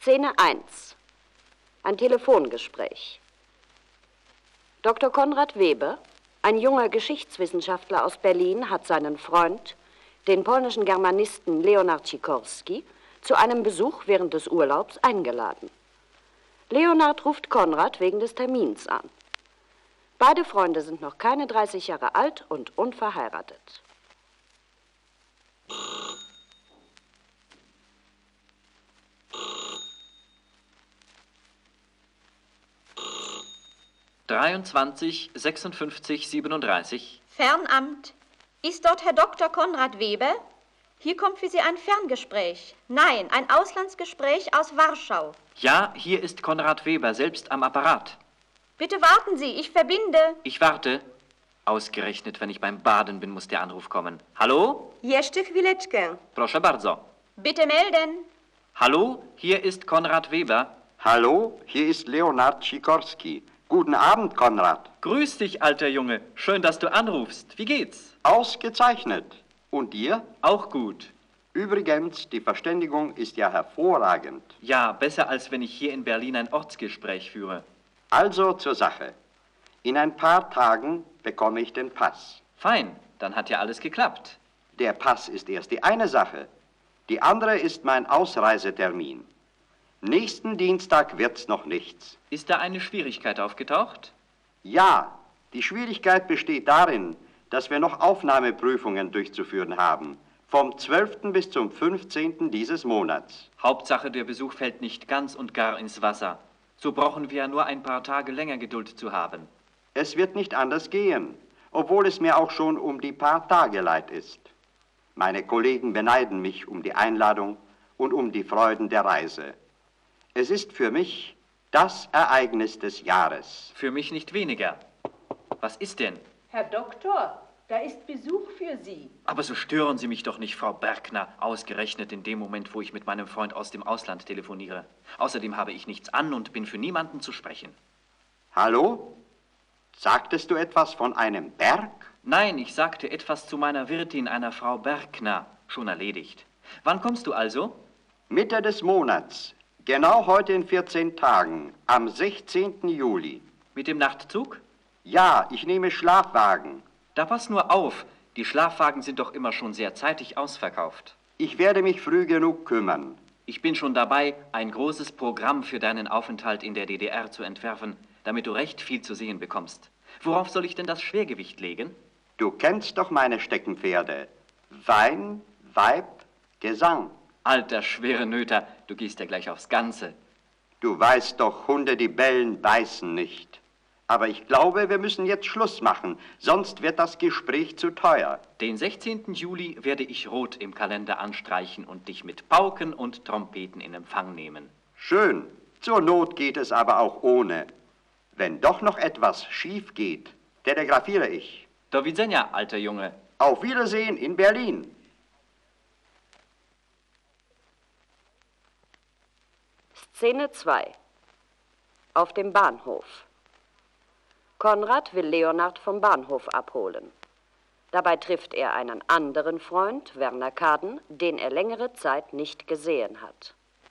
Szene 1. Ein Telefongespräch. Dr. Konrad Weber, ein junger Geschichtswissenschaftler aus Berlin, hat seinen Freund, den polnischen Germanisten Leonard Sikorski, zu einem Besuch während des Urlaubs eingeladen. Leonard ruft Konrad wegen des Termins an. Beide Freunde sind noch keine 30 Jahre alt und unverheiratet. »23, 56, 37. Fernamt. Ist dort Herr Dr. Konrad Weber? Hier kommt für Sie ein Ferngespräch. Nein, ein Auslandsgespräch aus Warschau. Ja, hier ist Konrad Weber, selbst am Apparat. Bitte warten Sie, ich verbinde. Ich warte. Ausgerechnet, wenn ich beim Baden bin, muss der Anruf kommen. Hallo? Jeszcze chwileczkę. Proszę bardzo. Bitte melden. Hallo, hier ist Konrad Weber. Hallo, hier ist Leonard Sikorski. Guten Abend, Konrad. Grüß dich, alter Junge. Schön, dass du anrufst. Wie geht's? Ausgezeichnet. Und dir? Auch gut. Übrigens, die Verständigung ist ja hervorragend. Ja, besser, als wenn ich hier in Berlin ein Ortsgespräch führe. Also zur Sache. In ein paar Tagen bekomme ich den Pass. Fein, dann hat ja alles geklappt. Der Pass ist erst die eine Sache. Die andere ist mein Ausreisetermin. Nächsten Dienstag wird's noch nichts. Ist da eine Schwierigkeit aufgetaucht? Ja, die Schwierigkeit besteht darin, dass wir noch Aufnahmeprüfungen durchzuführen haben. Vom 12. bis zum 15. dieses Monats. Hauptsache, der Besuch fällt nicht ganz und gar ins Wasser. So brauchen wir ja nur ein paar Tage länger Geduld zu haben. Es wird nicht anders gehen, obwohl es mir auch schon um die paar Tage leid ist. Meine Kollegen beneiden mich um die Einladung und um die Freuden der Reise. Es ist für mich das Ereignis des Jahres. Für mich nicht weniger. Was ist denn? Herr Doktor, da ist Besuch für Sie. Aber so stören Sie mich doch nicht, Frau Bergner, ausgerechnet in dem Moment, wo ich mit meinem Freund aus dem Ausland telefoniere. Außerdem habe ich nichts an und bin für niemanden zu sprechen. Hallo? Sagtest du etwas von einem Berg? Nein, ich sagte etwas zu meiner Wirtin, einer Frau Bergner. Schon erledigt. Wann kommst du also? Mitte des Monats. Genau heute in 14 Tagen, am 16. Juli. Mit dem Nachtzug? Ja, ich nehme Schlafwagen. Da pass nur auf, die Schlafwagen sind doch immer schon sehr zeitig ausverkauft. Ich werde mich früh genug kümmern. Ich bin schon dabei, ein großes Programm für deinen Aufenthalt in der DDR zu entwerfen, damit du recht viel zu sehen bekommst. Worauf soll ich denn das Schwergewicht legen? Du kennst doch meine Steckenpferde. Wein, Weib, Gesang. Alter Schwerenöter, du gehst ja gleich aufs Ganze. Du weißt doch, Hunde, die bellen, beißen nicht. Aber ich glaube, wir müssen jetzt Schluss machen, sonst wird das Gespräch zu teuer. Den 16. Juli werde ich rot im Kalender anstreichen und dich mit Pauken und Trompeten in Empfang nehmen. Schön. Zur Not geht es aber auch ohne. Wenn doch noch etwas schief geht, telegrafiere ich. Do widzenia, alter Junge. Auf Wiedersehen in Berlin. Szene 2. Auf dem Bahnhof. Konrad will Leonard vom Bahnhof abholen. Dabei trifft er einen anderen Freund, Werner Kaden, den er längere Zeit nicht gesehen hat.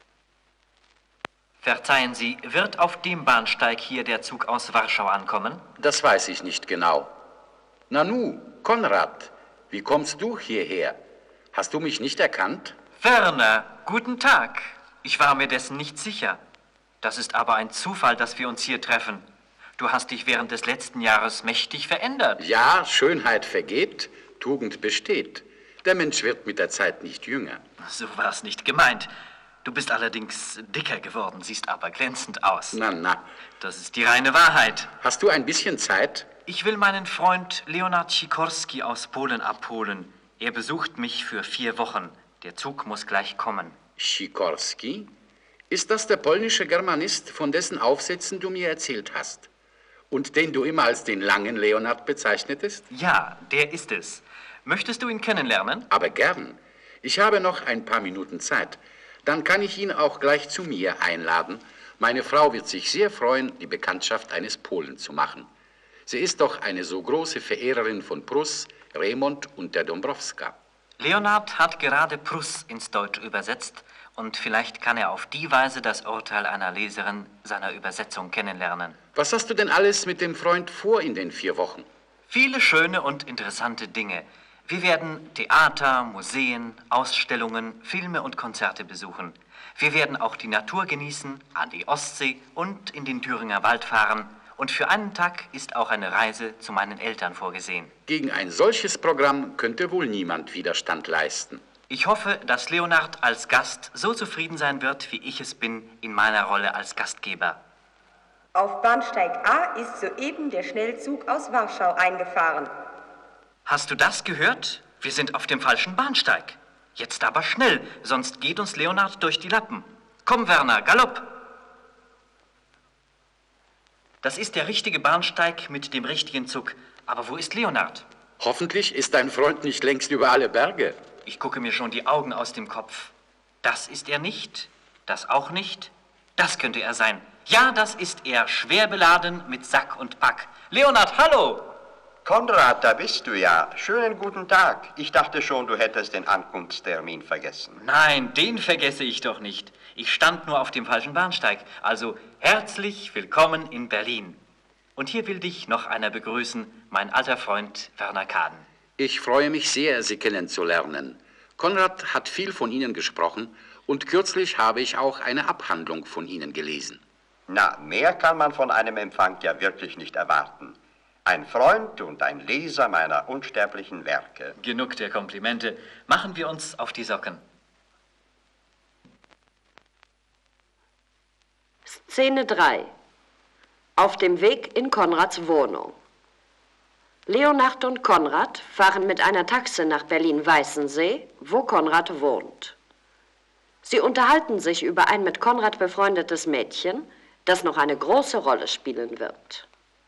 Verzeihen Sie, wird auf dem Bahnsteig hier der Zug aus Warschau ankommen? Das weiß ich nicht genau. Nanu, Konrad, wie kommst du hierher? Hast du mich nicht erkannt? Werner, guten Tag. Ich war mir dessen nicht sicher. Das ist aber ein Zufall, dass wir uns hier treffen. Du hast dich während des letzten Jahres mächtig verändert. Ja, Schönheit vergeht, Tugend besteht. Der Mensch wird mit der Zeit nicht jünger. So war es nicht gemeint. Du bist allerdings dicker geworden, siehst aber glänzend aus. Na. Das ist die reine Wahrheit. Hast du ein bisschen Zeit? Ich will meinen Freund Leonard Sikorski aus Polen abholen. Er besucht mich für 4 Wochen. Der Zug muss gleich kommen. Sikorski? Ist das der polnische Germanist, von dessen Aufsätzen du mir erzählt hast? Und den du immer als den langen Leonard bezeichnetest? Ja, der ist es. Möchtest du ihn kennenlernen? Aber gern. Ich habe noch ein paar Minuten Zeit. Dann kann ich ihn auch gleich zu mir einladen. Meine Frau wird sich sehr freuen, die Bekanntschaft eines Polen zu machen. Sie ist doch eine so große Verehrerin von Pruss, Remont und der Dombrowska. Leonard hat gerade Pruss ins Deutsch übersetzt und vielleicht kann er auf die Weise das Urteil einer Leserin seiner Übersetzung kennenlernen. Was hast du denn alles mit dem Freund vor in den 4 Wochen? Viele schöne und interessante Dinge. Wir werden Theater, Museen, Ausstellungen, Filme und Konzerte besuchen. Wir werden auch die Natur genießen, an die Ostsee und in den Thüringer Wald fahren. Und für einen Tag ist auch eine Reise zu meinen Eltern vorgesehen. Gegen ein solches Programm könnte wohl niemand Widerstand leisten. Ich hoffe, dass Leonard als Gast so zufrieden sein wird, wie ich es bin in meiner Rolle als Gastgeber. Auf Bahnsteig A ist soeben der Schnellzug aus Warschau eingefahren. Hast du das gehört? Wir sind auf dem falschen Bahnsteig. Jetzt aber schnell, sonst geht uns Leonard durch die Lappen. Komm, Werner, Galopp! Das ist der richtige Bahnsteig mit dem richtigen Zug. Aber wo ist Leonard? Hoffentlich ist dein Freund nicht längst über alle Berge. Ich gucke mir schon die Augen aus dem Kopf. Das ist er nicht, das auch nicht. Das könnte er sein. Ja, das ist er, schwer beladen mit Sack und Pack. Leonard, hallo! Konrad, da bist du ja. Schönen guten Tag. Ich dachte schon, du hättest den Ankunftstermin vergessen. Nein, den vergesse ich doch nicht. Ich stand nur auf dem falschen Bahnsteig. Also herzlich willkommen in Berlin. Und hier will dich noch einer begrüßen, mein alter Freund Werner Kaden. Ich freue mich sehr, Sie kennenzulernen. Konrad hat viel von Ihnen gesprochen und kürzlich habe ich auch eine Abhandlung von Ihnen gelesen. Na, mehr kann man von einem Empfang ja wirklich nicht erwarten. Ein Freund und ein Leser meiner unsterblichen Werke. Genug der Komplimente. Machen wir uns auf die Socken. Szene 3. Auf dem Weg in Konrads Wohnung. Leonard und Konrad fahren mit einer Taxe nach Berlin-Weißensee, wo Konrad wohnt. Sie unterhalten sich über ein mit Konrad befreundetes Mädchen, das noch eine große Rolle spielen wird.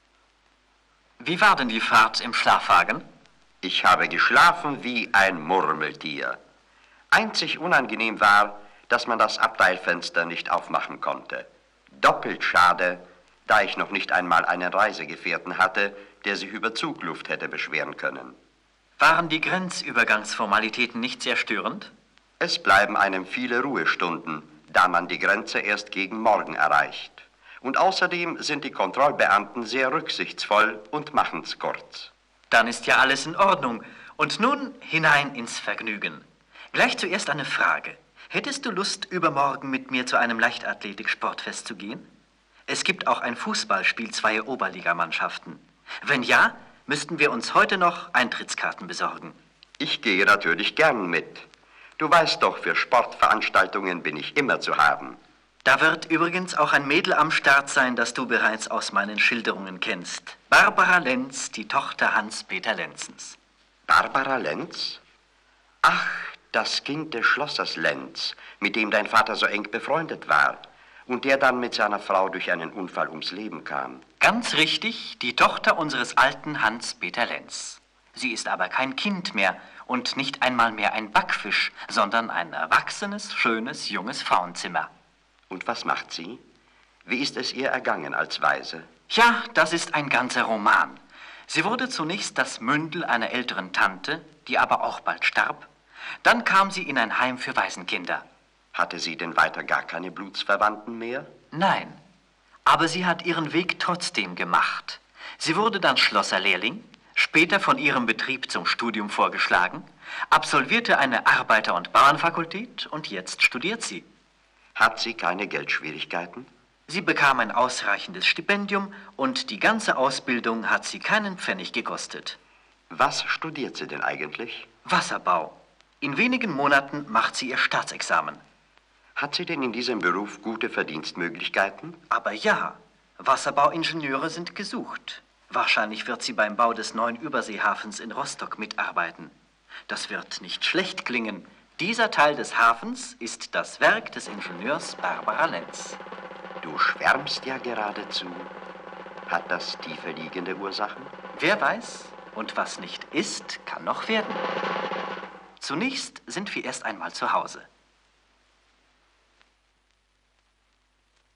Wie war denn die Fahrt im Schlafwagen? Ich habe geschlafen wie ein Murmeltier. Einzig unangenehm war, dass man das Abteilfenster nicht aufmachen konnte. Doppelt schade, da ich noch nicht einmal einen Reisegefährten hatte, der sich über Zugluft hätte beschweren können. Waren die Grenzübergangsformalitäten nicht sehr störend? Es bleiben einem viele Ruhestunden, da man die Grenze erst gegen Morgen erreicht. Und außerdem sind die Kontrollbeamten sehr rücksichtsvoll und machen's kurz. Dann ist ja alles in Ordnung. Und nun hinein ins Vergnügen. Gleich zuerst eine Frage. Hättest du Lust, übermorgen mit mir zu einem Leichtathletik-Sportfest zu gehen? Es gibt auch ein Fußballspiel zweier Oberligamannschaften. Wenn ja, müssten wir uns heute noch Eintrittskarten besorgen. Ich gehe natürlich gern mit. Du weißt doch, für Sportveranstaltungen bin ich immer zu haben. Da wird übrigens auch ein Mädel am Start sein, das du bereits aus meinen Schilderungen kennst. Barbara Lenz, die Tochter Hans-Peter Lenzens. Barbara Lenz? Ach, das Kind des Schlossers Lenz, mit dem dein Vater so eng befreundet war und der dann mit seiner Frau durch einen Unfall ums Leben kam. Ganz richtig, die Tochter unseres alten Hans-Peter Lenz. Sie ist aber kein Kind mehr und nicht einmal mehr ein Backfisch, sondern ein erwachsenes, schönes, junges Frauenzimmer. Und was macht sie? Wie ist es ihr ergangen als Waise? Ja, das ist ein ganzer Roman. Sie wurde zunächst das Mündel einer älteren Tante, die aber auch bald starb. Dann kam sie in ein Heim für Waisenkinder. Hatte sie denn weiter gar keine Blutsverwandten mehr? Nein, aber sie hat ihren Weg trotzdem gemacht. Sie wurde dann Schlosserlehrling, später von ihrem Betrieb zum Studium vorgeschlagen, absolvierte eine Arbeiter- und Bauernfakultät und jetzt studiert sie. Hat sie keine Geldschwierigkeiten? Sie bekam ein ausreichendes Stipendium und die ganze Ausbildung hat sie keinen Pfennig gekostet. Was studiert sie denn eigentlich? Wasserbau. In wenigen Monaten macht sie ihr Staatsexamen. Hat sie denn in diesem Beruf gute Verdienstmöglichkeiten? Aber ja, Wasserbauingenieure sind gesucht. Wahrscheinlich wird sie beim Bau des neuen Überseehafens in Rostock mitarbeiten. Das wird nicht schlecht klingen. Dieser Teil des Hafens ist das Werk des Ingenieurs Barbara Lenz. Du schwärmst ja geradezu. Hat das tiefer liegende Ursachen? Wer weiß, und was nicht ist, kann noch werden. Zunächst sind wir erst einmal zu Hause.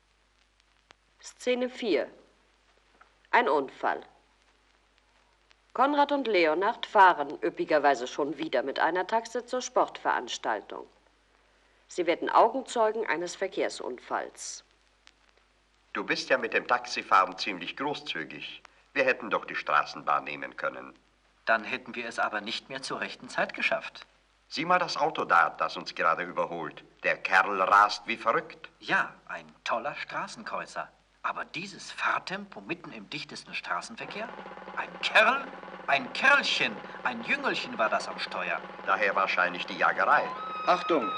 Szene 4. Ein Unfall. Konrad und Leonhard fahren üppigerweise schon wieder mit einer Taxe zur Sportveranstaltung. Sie werden Augenzeugen eines Verkehrsunfalls. Du bist ja mit dem Taxifahren ziemlich großzügig. Wir hätten doch die Straßenbahn nehmen können. Dann hätten wir es aber nicht mehr zur rechten Zeit geschafft. Sieh mal das Auto da, das uns gerade überholt. Der Kerl rast wie verrückt. Ja, ein toller Straßenkreuzer. Aber dieses Fahrtempo mitten im dichtesten Straßenverkehr? Ein Kerlchen, ein Jüngelchen war das am Steuer. Daher wahrscheinlich die Jagerei. Achtung!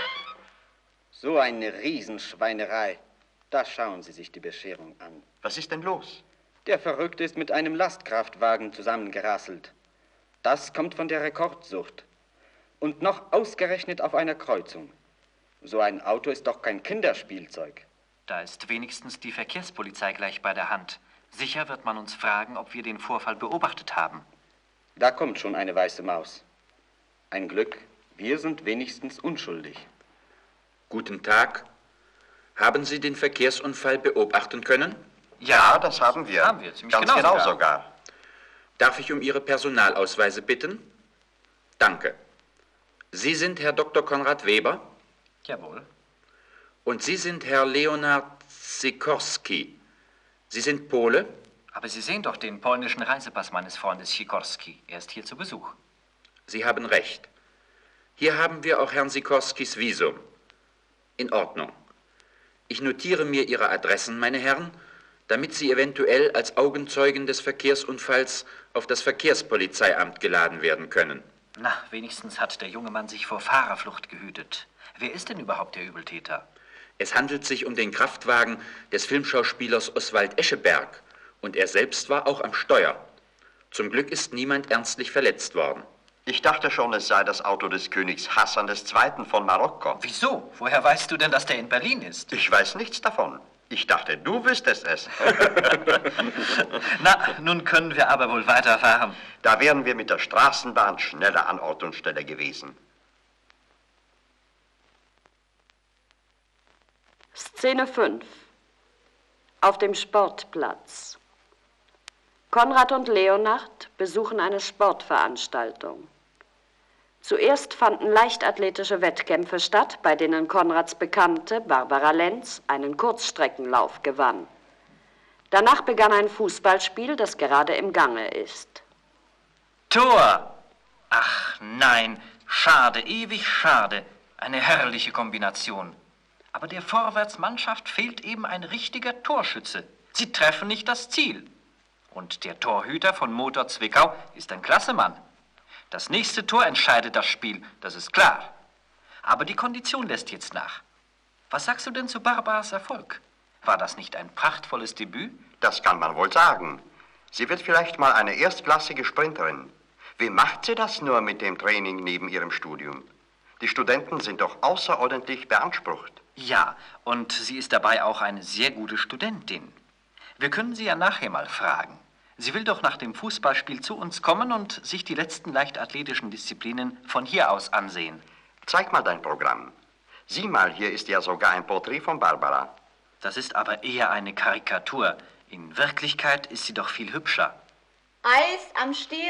So eine Riesenschweinerei. Da schauen Sie sich die Bescherung an. Was ist denn los? Der Verrückte ist mit einem Lastkraftwagen zusammengerasselt. Das kommt von der Rekordsucht. Und noch ausgerechnet auf einer Kreuzung. So ein Auto ist doch kein Kinderspielzeug. Da ist wenigstens die Verkehrspolizei gleich bei der Hand. Sicher wird man uns fragen, ob wir den Vorfall beobachtet haben. Da kommt schon eine weiße Maus. Ein Glück, wir sind wenigstens unschuldig. Guten Tag. Haben Sie den Verkehrsunfall beobachten können? Ja, das haben wir. Ziemlich Ganz genau sogar. Darf ich um Ihre Personalausweise bitten? Danke. Sie sind Herr Dr. Konrad Weber? Jawohl. Und Sie sind Herr Leonhard Sikorski. Sie sind Pole? Aber Sie sehen doch den polnischen Reisepass meines Freundes Sikorski. Er ist hier zu Besuch. Sie haben recht. Hier haben wir auch Herrn Sikorskis Visum. In Ordnung. Ich notiere mir Ihre Adressen, meine Herren, damit Sie eventuell als Augenzeugen des Verkehrsunfalls auf das Verkehrspolizeiamt geladen werden können. Na, wenigstens hat der junge Mann sich vor Fahrerflucht gehütet. Wer ist denn überhaupt der Übeltäter? Es handelt sich um den Kraftwagen des Filmschauspielers Oswald Escheberg und er selbst war auch am Steuer. Zum Glück ist niemand ernstlich verletzt worden. Ich dachte schon, es sei das Auto des Königs Hassan II. Von Marokko. Wieso? Woher weißt du denn, dass der in Berlin ist? Ich weiß nichts davon. Ich dachte, du wüsstest es. Na, nun können wir aber wohl weiterfahren. Da wären wir mit der Straßenbahn schneller an Ort und Stelle gewesen. Szene 5. Auf dem Sportplatz. Konrad und Leonhard besuchen eine Sportveranstaltung. Zuerst fanden leichtathletische Wettkämpfe statt, bei denen Konrads Bekannte Barbara Lenz einen Kurzstreckenlauf gewann. Danach begann ein Fußballspiel, das gerade im Gange ist. Tor! Ach nein, schade, ewig schade. Eine herrliche Kombination. Aber der Vorwärtsmannschaft fehlt eben ein richtiger Torschütze. Sie treffen nicht das Ziel. Und der Torhüter von Motor Zwickau ist ein klasse Mann. Das nächste Tor entscheidet das Spiel, das ist klar. Aber die Kondition lässt jetzt nach. Was sagst du denn zu Barbaras Erfolg? War das nicht ein prachtvolles Debüt? Das kann man wohl sagen. Sie wird vielleicht mal eine erstklassige Sprinterin. Wie macht sie das nur mit dem Training neben ihrem Studium? Die Studenten sind doch außerordentlich beansprucht. Ja, und sie ist dabei auch eine sehr gute Studentin. Wir können sie ja nachher mal fragen. Sie will doch nach dem Fußballspiel zu uns kommen und sich die letzten leichtathletischen Disziplinen von hier aus ansehen. Zeig mal dein Programm. Sieh mal, hier ist ja sogar ein Porträt von Barbara. Das ist aber eher eine Karikatur. In Wirklichkeit ist sie doch viel hübscher. Eis am Stiel.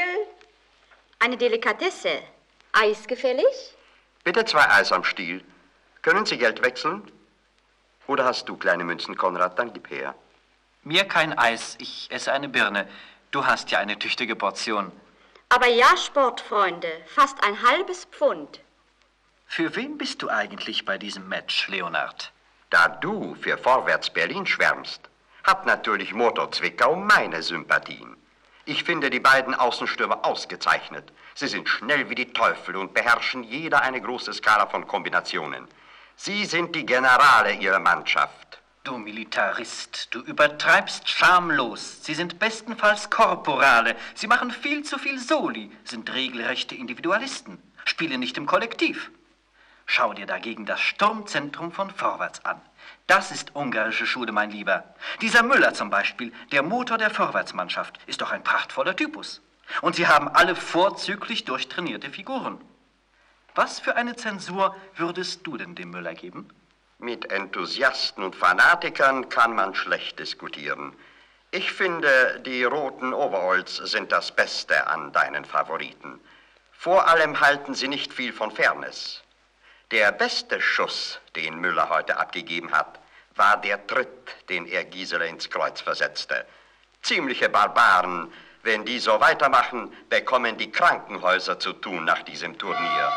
Eine Delikatesse. Eis gefällig? Bitte 2 Eis am Stiel. Können Sie Geld wechseln? Oder hast du kleine Münzen, Konrad? Dann gib her. Mir kein Eis, ich esse eine Birne. Du hast ja eine tüchtige Portion. Aber ja, Sportfreunde, fast ein halbes Pfund. Für wen bist du eigentlich bei diesem Match, Leonhard? Da du für Vorwärts Berlin schwärmst, hat natürlich Motor Zwickau meine Sympathien. Ich finde die beiden Außenstürmer ausgezeichnet. Sie sind schnell wie die Teufel und beherrschen jeder eine große Skala von Kombinationen. Sie sind die Generale ihrer Mannschaft. Du Militarist, du übertreibst schamlos. Sie sind bestenfalls Korporale. Sie machen viel zu viel Soli, sind regelrechte Individualisten, spielen nicht im Kollektiv. Schau dir dagegen das Sturmzentrum von Vorwärts an. Das ist ungarische Schule, mein Lieber. Dieser Müller zum Beispiel, der Motor der Vorwärtsmannschaft, ist doch ein prachtvoller Typus. Und sie haben alle vorzüglich durchtrainierte Figuren. Was für eine Zensur würdest du denn dem Müller geben? Mit Enthusiasten und Fanatikern kann man schlecht diskutieren. Ich finde, die roten Overalls sind das Beste an deinen Favoriten. Vor allem halten sie nicht viel von Fairness. Der beste Schuss, den Müller heute abgegeben hat, war der Tritt, den er Gisela ins Kreuz versetzte. Ziemliche Barbaren. Wenn die so weitermachen, bekommen die Krankenhäuser zu tun nach diesem Turnier.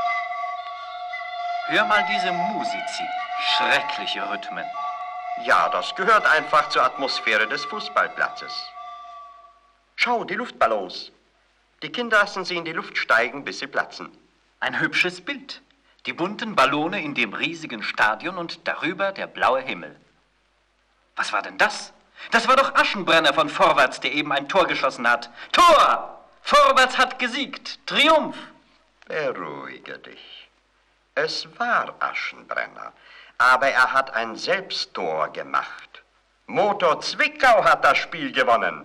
Hör mal diese Musizi. Schreckliche Rhythmen. Ja, das gehört einfach zur Atmosphäre des Fußballplatzes. Schau, die Luftballons. Die Kinder lassen sie in die Luft steigen, bis sie platzen. Ein hübsches Bild. Die bunten Ballone in dem riesigen Stadion und darüber der blaue Himmel. Was war denn das? Das war doch Aschenbrenner von Vorwärts, der eben ein Tor geschossen hat. Tor! Vorwärts hat gesiegt. Triumph! Beruhige dich. Es war Aschenbrenner, aber er hat ein Selbsttor gemacht. Motor Zwickau hat das Spiel gewonnen.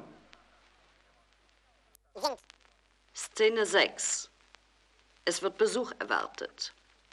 Szene 6. Es wird Besuch erwartet.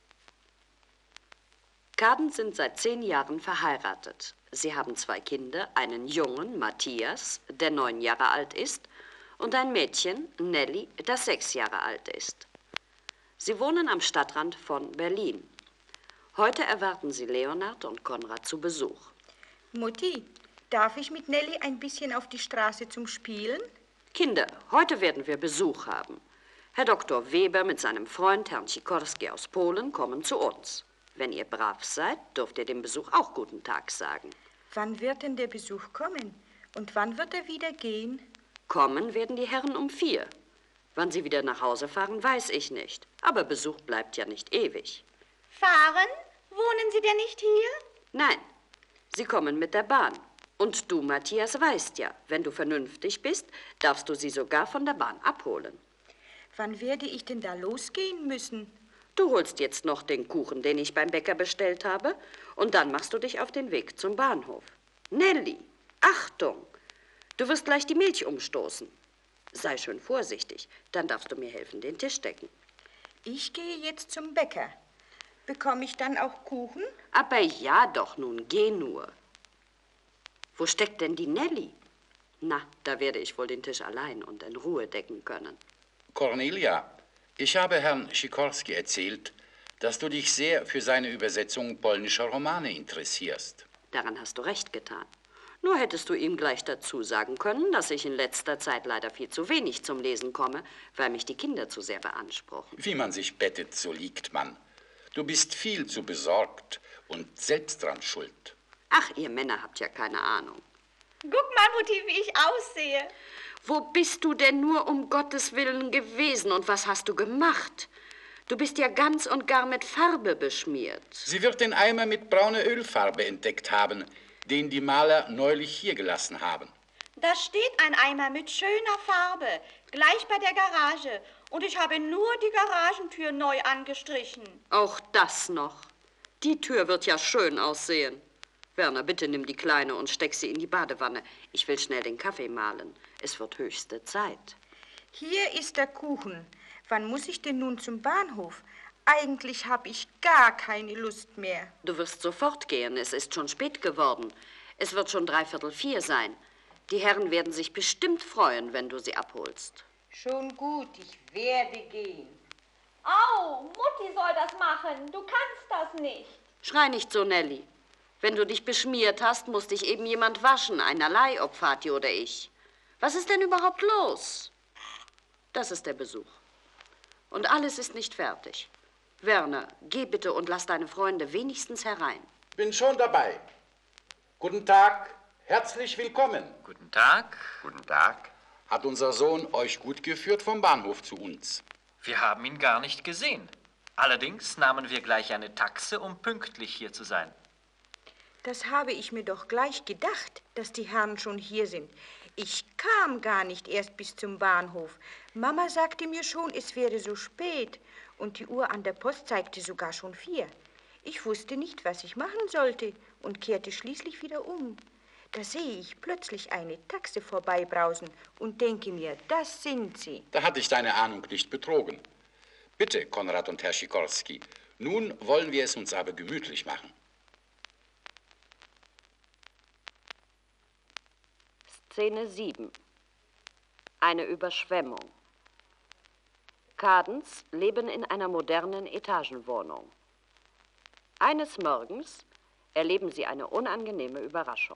Kaden sind seit 10 Jahren verheiratet. Sie haben 2 Kinder, einen Jungen, Matthias, der 9 Jahre alt ist, und ein Mädchen, Nelly, das 6 Jahre alt ist. Sie wohnen am Stadtrand von Berlin. Heute erwarten sie Leonard und Konrad zu Besuch. Mutti, darf ich mit Nelly ein bisschen auf die Straße zum Spielen? Kinder, heute werden wir Besuch haben. Herr Dr. Weber mit seinem Freund, Herrn Sikorski aus Polen, kommen zu uns. Wenn ihr brav seid, dürft ihr dem Besuch auch guten Tag sagen. Wann wird denn der Besuch kommen? Und wann wird er wieder gehen? Kommen werden die Herren um 4. Wann sie wieder nach Hause fahren, weiß ich nicht. Aber Besuch bleibt ja nicht ewig. Fahren? Wohnen Sie denn nicht hier? Nein, sie kommen mit der Bahn. Und du, Matthias, weißt ja, wenn du vernünftig bist, darfst du sie sogar von der Bahn abholen. Wann werde ich denn da losgehen müssen? Du holst jetzt noch den Kuchen, den ich beim Bäcker bestellt habe, und dann machst du dich auf den Weg zum Bahnhof. Nelly, Achtung! Du wirst gleich die Milch umstoßen. Sei schön vorsichtig, dann darfst du mir helfen, den Tisch decken. Ich gehe jetzt zum Bäcker. Bekomme ich dann auch Kuchen? Aber ja doch, nun geh nur. Wo steckt denn die Nelly? Na, da werde ich wohl den Tisch allein und in Ruhe decken können. Cornelia, ich habe Herrn Sikorski erzählt, dass du dich sehr für seine Übersetzung polnischer Romane interessierst. Daran hast du recht getan. Nur hättest du ihm gleich dazu sagen können, dass ich in letzter Zeit leider viel zu wenig zum Lesen komme, weil mich die Kinder zu sehr beanspruchen. Wie man sich bettet, so liegt man. Du bist viel zu besorgt und selbst dran schuld. Ach, ihr Männer habt ja keine Ahnung. Guck mal, Mutti, wie ich aussehe. Wo bist du denn nur um Gottes Willen gewesen und was hast du gemacht? Du bist ja ganz und gar mit Farbe beschmiert. Sie wird den Eimer mit brauner Ölfarbe entdeckt haben, den die Maler neulich hier gelassen haben. Da steht ein Eimer mit schöner Farbe, gleich bei der Garage. Und ich habe nur die Garagentür neu angestrichen. Auch das noch. Die Tür wird ja schön aussehen. Werner, bitte nimm die Kleine und steck sie in die Badewanne. Ich will schnell den Kaffee mahlen. Es wird höchste Zeit. Hier ist der Kuchen. Wann muss ich denn nun zum Bahnhof? Eigentlich habe ich gar keine Lust mehr. Du wirst sofort gehen. Es ist schon spät geworden. Es wird schon 3/4 sein. Die Herren werden sich bestimmt freuen, wenn du sie abholst. Schon gut, ich werde gehen. Au, Mutti soll das machen. Du kannst das nicht. Schrei nicht so, Nelly. Wenn du dich beschmiert hast, muss dich eben jemand waschen. Einerlei, ob Vati oder ich. Was ist denn überhaupt los? Das ist der Besuch. Und alles ist nicht fertig. Werner, geh bitte und lass deine Freunde wenigstens herein. Bin schon dabei. Guten Tag, herzlich willkommen. Guten Tag. Guten Tag. Hat unser Sohn euch gut geführt vom Bahnhof zu uns? Wir haben ihn gar nicht gesehen. Allerdings nahmen wir gleich eine Taxe, um pünktlich hier zu sein. Das habe ich mir doch gleich gedacht, dass die Herren schon hier sind. Ich kam gar nicht erst bis zum Bahnhof. Mama sagte mir schon, es wäre so spät. Und die Uhr an der Post zeigte sogar schon 4. Ich wusste nicht, was ich machen sollte und kehrte schließlich wieder um. Da sehe ich plötzlich eine Taxe vorbeibrausen und denke mir, das sind sie. Da hatte ich deine Ahnung nicht betrogen. Bitte, Konrad und Herr Sikorski, nun wollen wir es uns aber gemütlich machen. Szene 7. Eine Überschwemmung. Cadence leben in einer modernen Etagenwohnung. Eines Morgens erleben sie eine unangenehme Überraschung.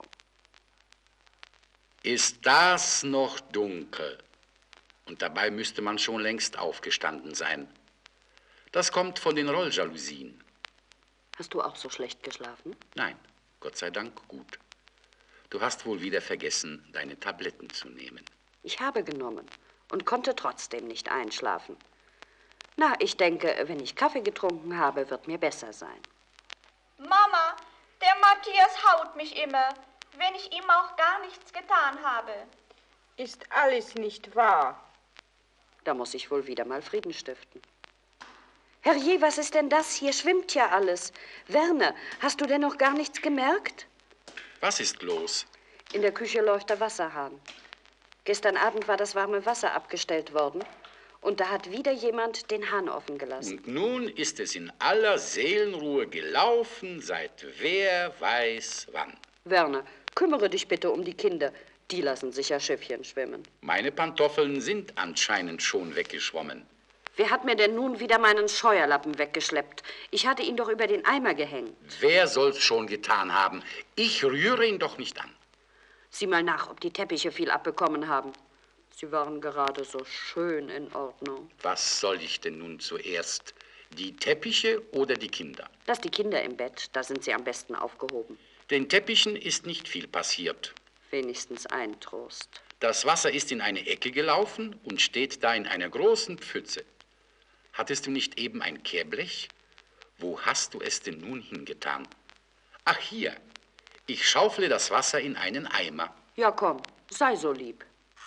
Ist das noch dunkel? Und dabei müsste man schon längst aufgestanden sein. Das kommt von den Rolljalousien. Hast du auch so schlecht geschlafen? Nein, Gott sei Dank gut. Du hast wohl wieder vergessen, deine Tabletten zu nehmen. Ich habe genommen und konnte trotzdem nicht einschlafen. Na, ich denke, wenn ich Kaffee getrunken habe, wird mir besser sein. Mama, der Matthias haut mich immer, wenn ich ihm auch gar nichts getan habe. Ist alles nicht wahr? Da muss ich wohl wieder mal Frieden stiften. Herrje, was ist denn das? Hier schwimmt ja alles. Werner, hast du denn noch gar nichts gemerkt? Was ist los? In der Küche läuft der Wasserhahn. Gestern Abend war das warme Wasser abgestellt worden und da hat wieder jemand den Hahn offen gelassen. Und nun ist es in aller Seelenruhe gelaufen, seit wer weiß wann. Werner, kümmere dich bitte um die Kinder. Die lassen sich ja Schiffchen schwimmen. Meine Pantoffeln sind anscheinend schon weggeschwommen. Wer hat mir denn nun wieder meinen Scheuerlappen weggeschleppt? Ich hatte ihn doch über den Eimer gehängt. Wer soll's schon getan haben? Ich rühre ihn doch nicht an. Sieh mal nach, ob die Teppiche viel abbekommen haben. Sie waren gerade so schön in Ordnung. Was soll ich denn nun zuerst? Die Teppiche oder die Kinder? Lass die Kinder im Bett, da sind sie am besten aufgehoben. Den Teppichen ist nicht viel passiert. Wenigstens ein Trost. Das Wasser ist in eine Ecke gelaufen und steht da in einer großen Pfütze. Hattest du nicht eben ein Kehrblech? Wo hast du es denn nun hingetan? Ach, hier. Ich schaufle das Wasser in einen Eimer. Ja, komm, sei so lieb.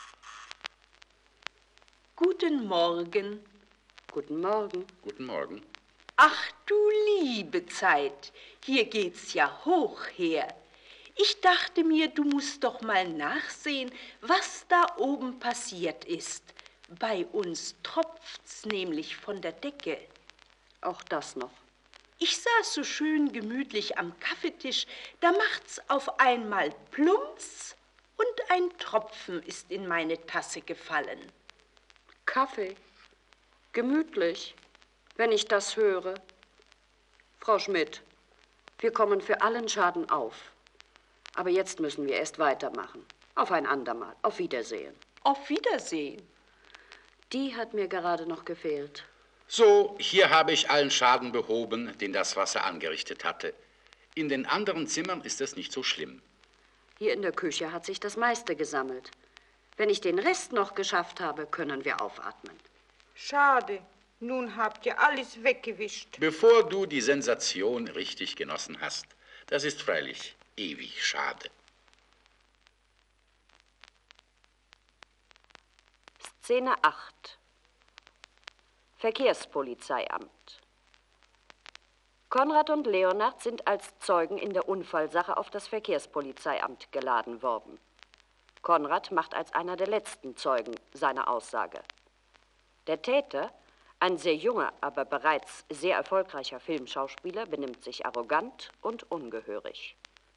Guten Morgen. Guten Morgen. Guten Morgen. Ach du liebe Zeit, hier geht's ja hoch her. Ich dachte mir, du musst doch mal nachsehen, was da oben passiert ist. Bei uns tropft's nämlich von der Decke. Auch das noch. Ich saß so schön gemütlich am Kaffeetisch, da macht's auf einmal plumps und ein Tropfen ist in meine Tasse gefallen. Kaffee. Gemütlich, wenn ich das höre. Frau Schmidt, wir kommen für allen Schaden auf. Aber jetzt müssen wir erst weitermachen. Auf ein andermal. Auf Wiedersehen. Auf Wiedersehen. Die hat mir gerade noch gefehlt. So, hier habe ich allen Schaden behoben, den das Wasser angerichtet hatte. In den anderen Zimmern ist es nicht so schlimm. Hier in der Küche hat sich das meiste gesammelt. Wenn ich den Rest noch geschafft habe, können wir aufatmen. Schade, nun habt ihr alles weggewischt. Bevor du die Sensation richtig genossen hast. Das ist freilich ewig schade. Szene 8. Verkehrspolizeiamt. Konrad und Leonard sind als Zeugen in der Unfallsache auf das Verkehrspolizeiamt geladen worden. Konrad macht als einer der letzten Zeugen seine Aussage. Der Täter, ein sehr junger, aber bereits sehr erfolgreicher Filmschauspieler, benimmt sich arrogant und ungehörig.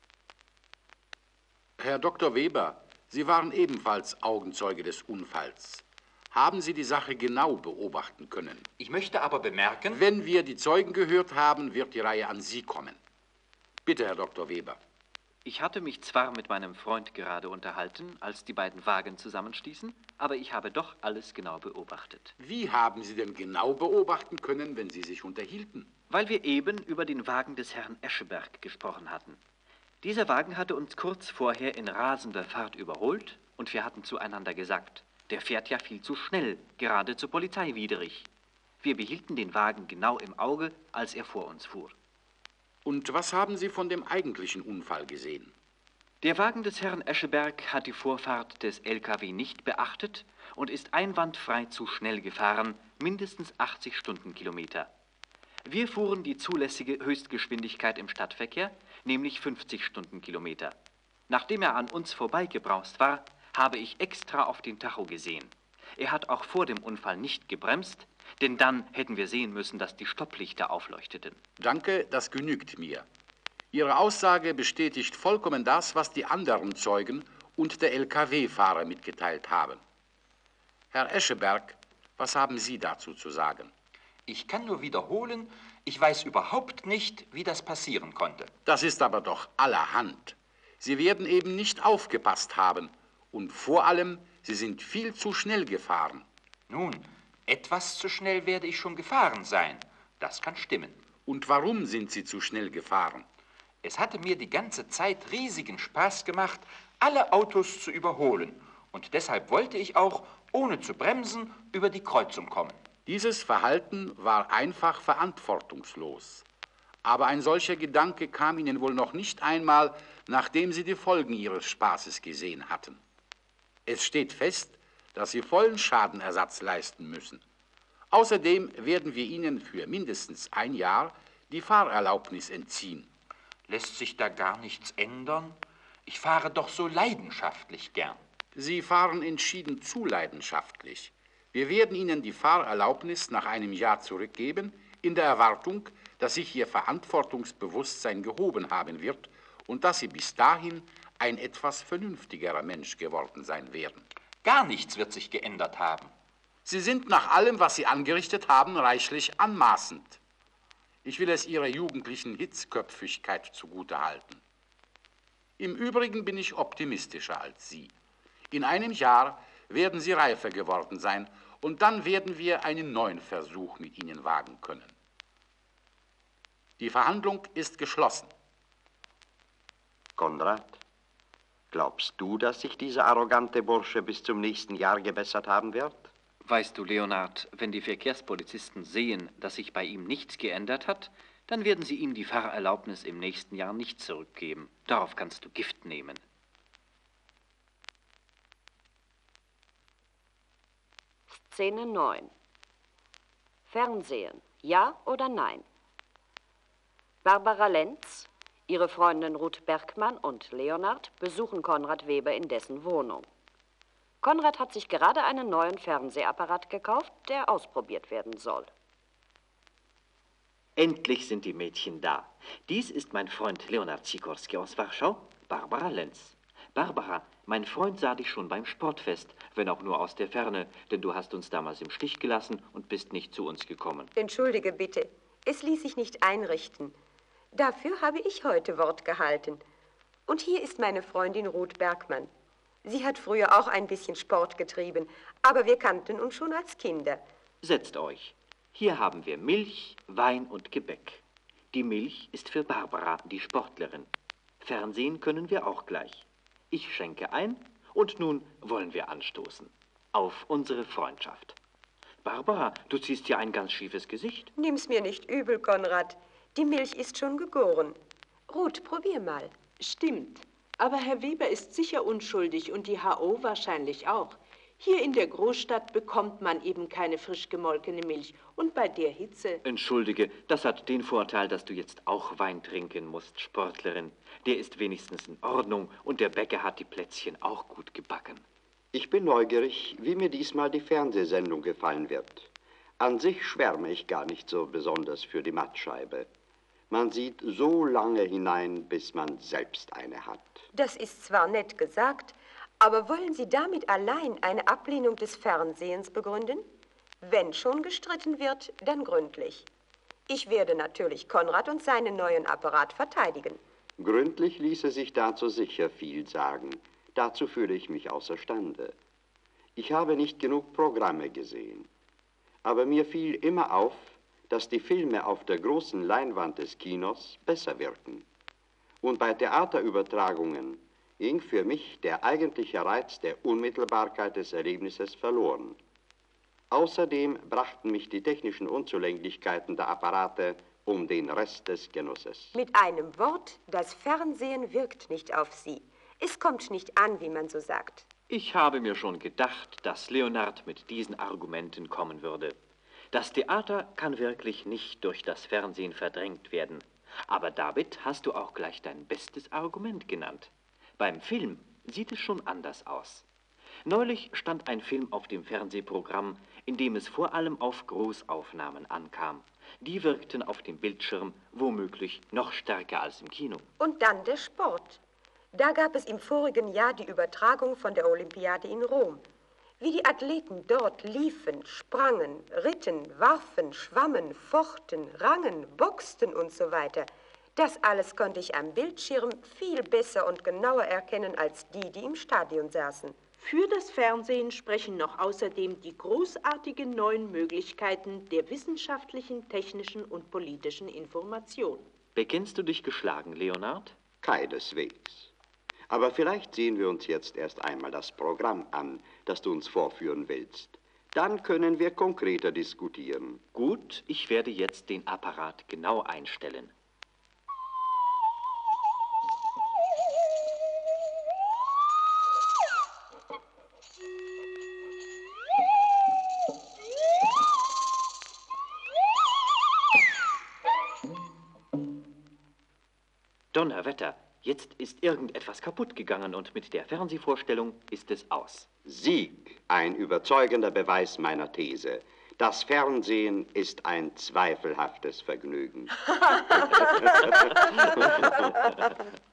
Herr Dr. Weber, Sie waren ebenfalls Augenzeuge des Unfalls. Haben Sie die Sache genau beobachten können? Ich möchte aber bemerken... Wenn wir die Zeugen gehört haben, wird die Reihe an Sie kommen. Bitte, Herr Dr. Weber. Ich hatte mich zwar mit meinem Freund gerade unterhalten, als die beiden Wagen zusammenstießen, aber ich habe doch alles genau beobachtet. Wie haben Sie denn genau beobachten können, wenn Sie sich unterhielten? Weil wir eben über den Wagen des Herrn Escheberg gesprochen hatten. Dieser Wagen hatte uns kurz vorher in rasender Fahrt überholt und wir hatten zueinander gesagt, der fährt ja viel zu schnell, geradezu polizeiwidrig. Wir behielten den Wagen genau im Auge, als er vor uns fuhr. Und was haben Sie von dem eigentlichen Unfall gesehen? Der Wagen des Herrn Escheberg hat die Vorfahrt des LKW nicht beachtet und ist einwandfrei zu schnell gefahren, mindestens 80 Stundenkilometer. Wir fuhren die zulässige Höchstgeschwindigkeit im Stadtverkehr, nämlich 50 Stundenkilometer. Nachdem er an uns vorbeigebraust war, habe ich extra auf den Tacho gesehen. Er hat auch vor dem Unfall nicht gebremst, denn dann hätten wir sehen müssen, dass die Stopplichter aufleuchteten. Danke, das genügt mir. Ihre Aussage bestätigt vollkommen das, was die anderen Zeugen und der LKW-Fahrer mitgeteilt haben. Herr Escheberg, was haben Sie dazu zu sagen? Ich kann nur wiederholen, ich weiß überhaupt nicht, wie das passieren konnte. Das ist aber doch allerhand. Sie werden eben nicht aufgepasst haben. Und vor allem, Sie sind viel zu schnell gefahren. Nun, etwas zu schnell werde ich schon gefahren sein. Das kann stimmen. Und warum sind Sie zu schnell gefahren? Es hatte mir die ganze Zeit riesigen Spaß gemacht, alle Autos zu überholen. Und deshalb wollte ich auch, ohne zu bremsen, über die Kreuzung kommen. Dieses Verhalten war einfach verantwortungslos. Aber ein solcher Gedanke kam Ihnen wohl noch nicht einmal, nachdem Sie die Folgen Ihres Spaßes gesehen hatten. Es steht fest, dass Sie vollen Schadenersatz leisten müssen. Außerdem werden wir Ihnen für mindestens ein Jahr die Fahrerlaubnis entziehen. Lässt sich da gar nichts ändern? Ich fahre doch so leidenschaftlich gern. Sie fahren entschieden zu leidenschaftlich. Wir werden Ihnen die Fahrerlaubnis nach einem Jahr zurückgeben, in der Erwartung, dass sich Ihr Verantwortungsbewusstsein gehoben haben wird und dass Sie bis dahin ein etwas vernünftigerer Mensch geworden sein werden. Gar nichts wird sich geändert haben. Sie sind nach allem, was Sie angerichtet haben, reichlich anmaßend. Ich will es Ihrer jugendlichen Hitzköpfigkeit zugutehalten. Im Übrigen bin ich optimistischer als Sie. In einem Jahr werden Sie reifer geworden sein und dann werden wir einen neuen Versuch mit Ihnen wagen können. Die Verhandlung ist geschlossen. Konrad, glaubst du, dass sich dieser arrogante Bursche bis zum nächsten Jahr gebessert haben wird? Weißt du, Leonhard, wenn die Verkehrspolizisten sehen, dass sich bei ihm nichts geändert hat, dann werden sie ihm die Fahrerlaubnis im nächsten Jahr nicht zurückgeben. Darauf kannst du Gift nehmen. Szene 9. Fernsehen. Ja oder nein? Barbara Lenz, ihre Freundin Ruth Bergmann und Leonhard besuchen Konrad Weber in dessen Wohnung. Konrad hat sich gerade einen neuen Fernsehapparat gekauft, der ausprobiert werden soll. Endlich sind die Mädchen da. Dies ist mein Freund Leonhard Sikorski aus Warschau, Barbara Lenz. Barbara, mein Freund sah dich schon beim Sportfest, wenn auch nur aus der Ferne, denn du hast uns damals im Stich gelassen und bist nicht zu uns gekommen. Entschuldige bitte, es ließ sich nicht einrichten. Dafür habe ich heute Wort gehalten. Und hier ist meine Freundin Ruth Bergmann. Sie hat früher auch ein bisschen Sport getrieben, aber wir kannten uns schon als Kinder. Setzt euch. Hier haben wir Milch, Wein und Gebäck. Die Milch ist für Barbara, die Sportlerin. Fernsehen können wir auch gleich. Ich schenke ein und nun wollen wir anstoßen. Auf unsere Freundschaft. Barbara, du ziehst ja ein ganz schiefes Gesicht. Nimm's mir nicht übel, Konrad. Die Milch ist schon gegoren. Ruth, probier mal. Stimmt. Aber Herr Weber ist sicher unschuldig und die HO wahrscheinlich auch. Hier in der Großstadt bekommt man eben keine frisch gemolkene Milch. Und bei der Hitze... Entschuldige, das hat den Vorteil, dass du jetzt auch Wein trinken musst, Sportlerin. Der ist wenigstens in Ordnung und der Bäcker hat die Plätzchen auch gut gebacken. Ich bin neugierig, wie mir diesmal die Fernsehsendung gefallen wird. An sich schwärme ich gar nicht so besonders für die Mattscheibe. Man sieht so lange hinein, bis man selbst eine hat. Das ist zwar nett gesagt, aber wollen Sie damit allein eine Ablehnung des Fernsehens begründen? Wenn schon gestritten wird, dann gründlich. Ich werde natürlich Konrad und seinen neuen Apparat verteidigen. Gründlich ließe sich dazu sicher viel sagen. Dazu fühle ich mich außerstande. Ich habe nicht genug Programme gesehen. Aber mir fiel immer auf, dass die Filme auf der großen Leinwand des Kinos besser wirken. Und bei Theaterübertragungen ging für mich der eigentliche Reiz der Unmittelbarkeit des Erlebnisses verloren. Außerdem brachten mich die technischen Unzulänglichkeiten der Apparate um den Rest des Genusses. Mit einem Wort, das Fernsehen wirkt nicht auf Sie. Es kommt nicht an, wie man so sagt. Ich habe mir schon gedacht, dass Leonhard mit diesen Argumenten kommen würde. Das Theater kann wirklich nicht durch das Fernsehen verdrängt werden. Aber damit hast du auch gleich dein bestes Argument genannt. Beim Film sieht es schon anders aus. Neulich stand ein Film auf dem Fernsehprogramm, in dem es vor allem auf Großaufnahmen ankam. Die wirkten auf dem Bildschirm womöglich noch stärker als im Kino. Und dann der Sport. Da gab es im vorigen Jahr die Übertragung von der Olympiade in Rom. Wie die Athleten dort liefen, sprangen, ritten, warfen, schwammen, fochten, rangen, boxten und so weiter. Das alles konnte ich am Bildschirm viel besser und genauer erkennen als die, die im Stadion saßen. Für das Fernsehen sprechen noch außerdem die großartigen neuen Möglichkeiten der wissenschaftlichen, technischen und politischen Information. Bekennst du dich geschlagen, Leonard? Keineswegs. Aber vielleicht sehen wir uns jetzt erst einmal das Programm an, das du uns vorführen willst. Dann können wir konkreter diskutieren. Gut, ich werde jetzt den Apparat genau einstellen. Donnerwetter, jetzt ist irgendetwas kaputt gegangen und mit der Fernsehvorstellung ist es aus. Sieg, ein überzeugender Beweis meiner These. Das Fernsehen ist ein zweifelhaftes Vergnügen.